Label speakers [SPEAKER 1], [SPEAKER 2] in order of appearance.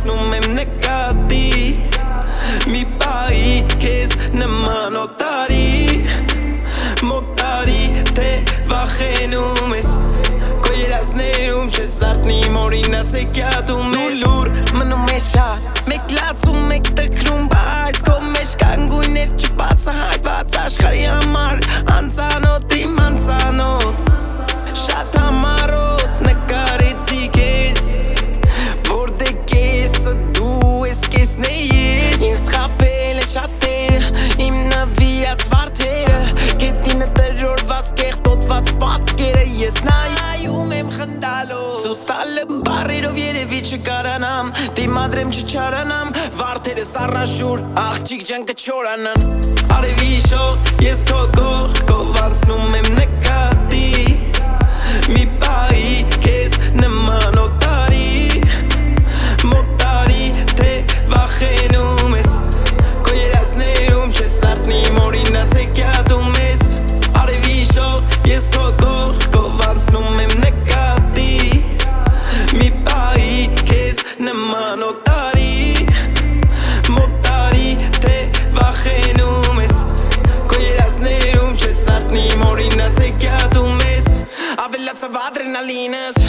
[SPEAKER 1] վացնում եմ նկատի Մի պայի կեզ նման օտարի Մոտ տարի թե վախենում ես Քո երազներում չես արտնի մորինած եկյատում ես Դու լուր մնում ես շատ Մեկ լացում մեկ տքրում բայց Քո մեջ կան գույներ չբացահայտված աշխարհի համար Անծանոթ իմ անծանոթ Շատ համառոտ նկարեցի քեզ Որտե կեսը դու ես կեսն է ես Ինձ խաբել է շատերը Իմ նվիրած վարդերը Գետինը տրորված կեղտոտված պատկերը Ես նայում եմ խնդալով Ցույց տալը բարերով երևի չկարանամ Դիմադրեմ չչարանամ Վարդերս առաշուր աղջիկ ջան կչորանան Արևի շող ես քո կողքով անցնում եմ նկատի Մի պայի կեզ նման օտարի Մոտ տարի թե վախենում ես Քո երազներում չես արտնի մորինած եկյատում ես Արևի շող ես քո կողքով անցնում եմ նկատի Մի պայի կեզ նման օտարի Մոտ տարի թե վախենում ես Քո երազներում չես արտնի մորինած եկյատում ես Ավելացավ ադրենալինս